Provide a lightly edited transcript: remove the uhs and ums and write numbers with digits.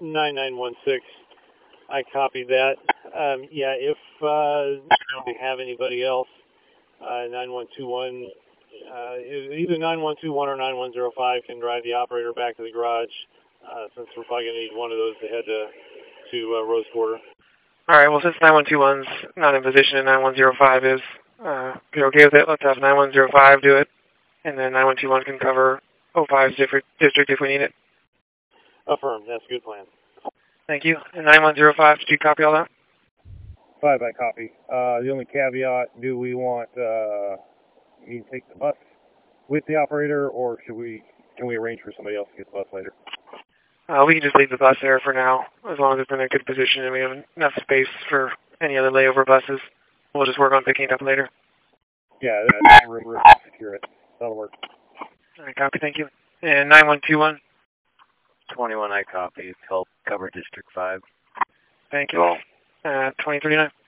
9916. I copied that. Yeah, if we have anybody else, 9121, either 9121 or 9105 can drive the operator back to the garage, since we're probably going to need one of those to head to Rose Quarter. All right, well, since 9121's not in position and 9105 is, if you're okay with it, let's have 9105 do it, and then 9121 can cover 05's district if we need it. Affirmed. That's a good plan. Thank you. And 9105, did you copy all that? 5, I copy. The only caveat, do we want me to take the bus with the operator, or can we arrange for somebody else to get the bus later? We can just leave the bus there for now, as long as it's in a good position and we have enough space for any other layover buses. We'll just work on picking it up later. Yeah, that's room to secure it. That'll work. All right, copy, thank you. And 9121? 21, I copy. Help cover District 5. Thank you all. 2039.